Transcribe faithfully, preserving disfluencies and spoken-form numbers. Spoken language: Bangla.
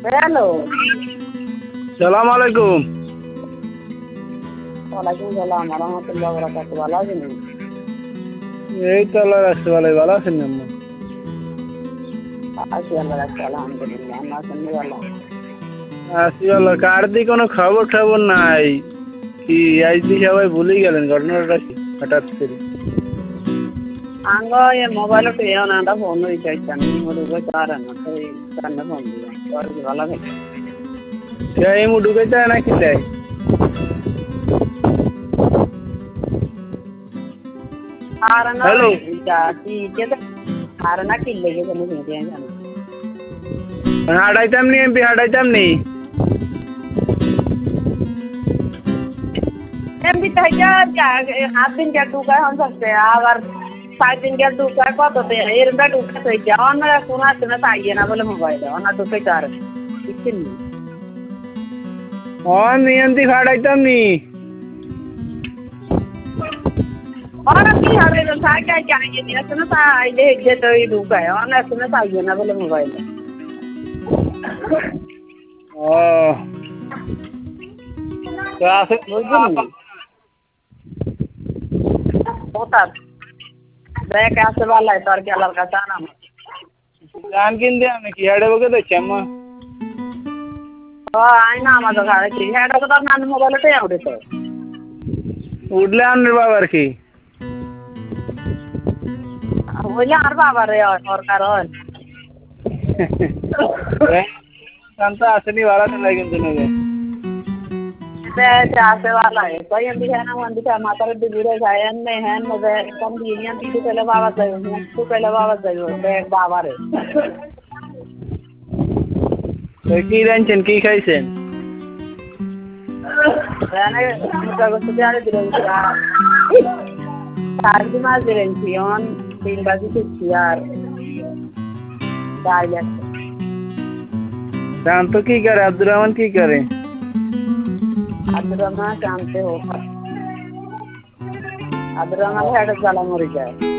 হ্যালো। সালাম আলাইকুম। ওয়ালাইকুম সালাম ওয়া রাহমাতুল্লাহি ওয়া বারাকাতুহু। ভালো আছেন? এই তো আল্লাহ রাখছে ভালোই। ভালো আছেন আম্মা? আছি আল্লাহ রাখছে আলহামদুলিল্লাহ। আমরা আছেন ভালো? আছি ভালো। কার দি কোনো খবর টবর নাই। কি আজ দি সবাই ভুলেই গেলেন, ঘটনাটা কি হঠাৎ করে? আঙ্গ এ মোবাইল তে ওনাটা ফোন রিচার্জ জানি মোর উপরে কার না তাই কান্না ফোন দিলাম। তোর কি ভালো আছে? এই মু ঢুকাইতে হয় না কিনলে? আর না হ্যালো। যা কি কে আর না কি লেগে গেল শুনতে জানি। হাঁটাইতাম নি এমপি হাঁটাইতাম নি। এমপি তাই যা হাত দিন কে ঢুকায় হন सकते আবার সাত দিন কে ঢুকায় কততে এরটা ঢুকায় তো যা অন্য কোন হাতে না তাইয়ে না বলে মোবাইল অন্য ঢুকাই তার কিছু নেই। অন নিয়ন্তি হাঁটাইতাম নি। और की हारे तो था क्या क्या ये नहीं सुना था ये जे तो ये दुख है और ना सुना था ये ना बोले मोबाइल ও তো আছে बुझली होता देख ऐसे वाला है तोर क्या लड़का था ना গান কিনতে আমি কি হাঁটে বকে দেখছি আম্মা। ओ आई ना मत गाड़ी की है तो तो नान मोबाइल पे आउट तो উঠলে আনবে বাবার কি? बोले यार बाबा रे और कारण শান্ত আসেনি ভাড়া নাই কিন্তু নেবে। ते ऐसे वाला है तो ये भी है ना वन दिखा माता रे दिगुरे जायन ने है मजे कम दिनिया ती पहले बाबा जायो तू पहले बाबा जायो देख बाबा रे তো কি রাঁধছেন কি খাইছেন? Rana muka gusto diyan diyan siya. Sabi ma diyan siyon, tin ba si siyar. Dahil শান্ত কি করে? আব্দুর রহমান কি করে? Abdurrahman शांत हो. Abdurrahman head jala mori jay.